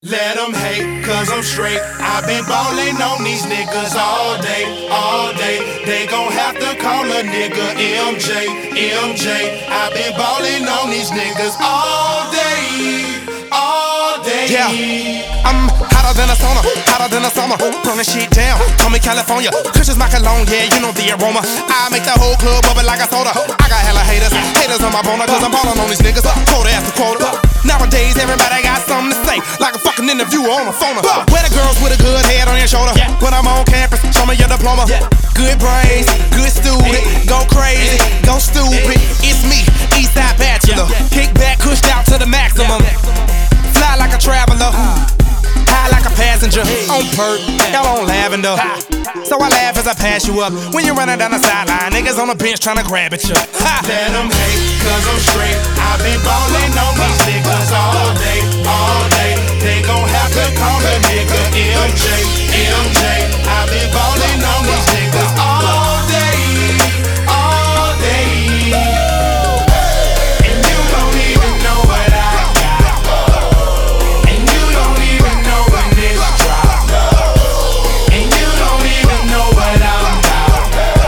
Let them hate, cause I'm straight. I've been ballin' on these niggas all day, all day. They gon' have to call a nigga MJ, MJ. I've been ballin' on these niggas all day, all day. Yeah, I'm hotter than a sauna, hotter than a summer. Burning shit down, call me California. Cushions my cologne, yeah, you know the aroma. I make the whole club bubble like a soda. I got hella haters, haters on my boner, cause I'm ballin' on these niggas, quota after quota. Nowadays, everybody got something to say, like a fucking interview on a phone. Where the girls with a good head on your shoulder? When I'm on campus, show me your diploma. Good brains, good student, go crazy, go stupid. It's me, Eastside Bachelor. Kick back, pushed out to the maximum. Fly like a traveler, high like a passenger. On perk, y'all on lavender. So I laugh as I pass you up. When you're running down the sideline, niggas on the bench trying to grab at you. Let them hate, cause I'm straight. I've been ballin' on these niggas all day, all day. They gon' have to call a nigga MJ, MJ. I've been ballin' on these niggas all day, all day. And you don't even know what I got. And you don't even know when this drop. And you don't even know what I'm about.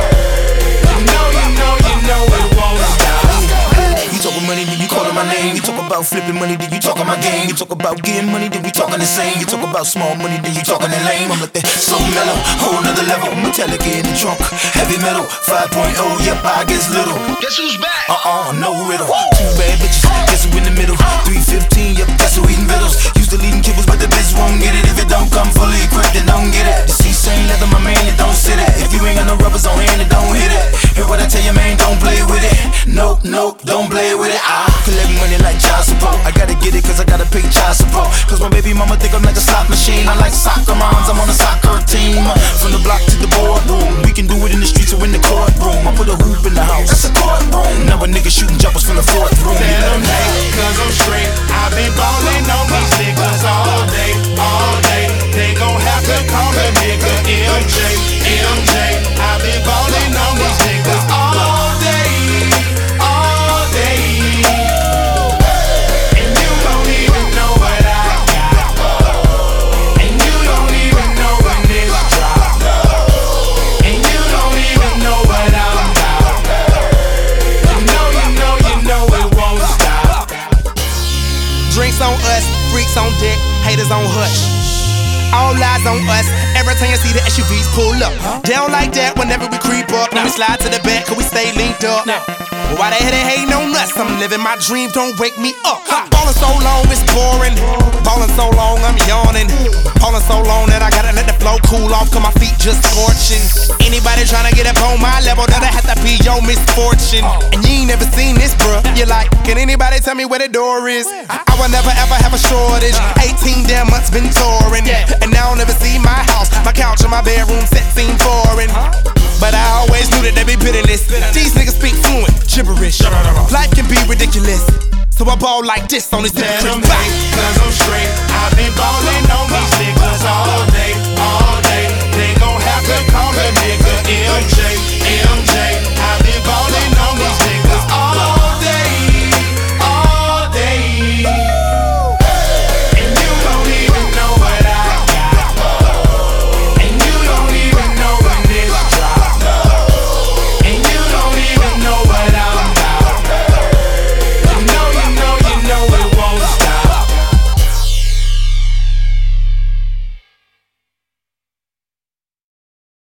You know it won't stop. You talkin' money, then you callin' my name. You talk about flipping money, then you talkin' my game. You talk about getting money, then we talkin' the same. You talk about small money, then you talkin' that lame. I'm like that so mellow, whole nother level. Metallica in the trunk, heavy metal, 5.0. Yep, I guess little. Guess who's back? No riddle. Two bad bitches, guess who in the middle? 315, yep, guess who eating vittles? Used to leading kibbles, but the bitch won't get it. If it don't come fully equipped, then don't get it. The C-Same leather, my man, it don't sit it. If you ain't got no rubbers on hand, it don't hit it. Hear what I tell you, man, don't play with it. Nope, don't play with it. I collect money like child support. I gotta get it cause I gotta pay child support. Cause my baby mama think I'm like a slot machine. I like soccer moms, I'm on a soccer team. From the block to the boardroom, we can do it in the streets or in the courtroom. I put a hoop in the house, that's a courtroom. Now a nigga shooting jumpers from the fourth room. Let them hate, cause I'm straight. I've been ballin' on these niggas all day, all day. They gon' have to call a nigga MJ, MJ. I've been ballin' on these niggas all day, all day. And you don't even know what I got. And you don't even know when this drop. And you don't even know what I'm about. You know it won't stop. Drinks on us, freaks on deck, haters on hush. All eyes on us, every time you see the SUVs pull up. They don't like that whenever we creep up. When we slide to the back, cause we stay linked up. But why they hit they hating on us? I'm living my dream, don't wake me up. Ballin' so long, it's boring. Ballin' so long, I'm yawning. Ballin' so long that I gotta let the flow cool off, cause my feet just scorching. Anybody tryna get up on my level, that'll have to be your misfortune. And you ain't never seen this, bruh. You're like, can anybody tell me where the door is? I will never ever have a shortage. 18 damn months been touring. And now I'll never see my house, my couch, and my bedroom set seem foreign. But I always knew that they be pitiless. These niggas speak fluent gibberish. Life can be ridiculous, so I ball like this on this Let them hate, cause I'm straight. I've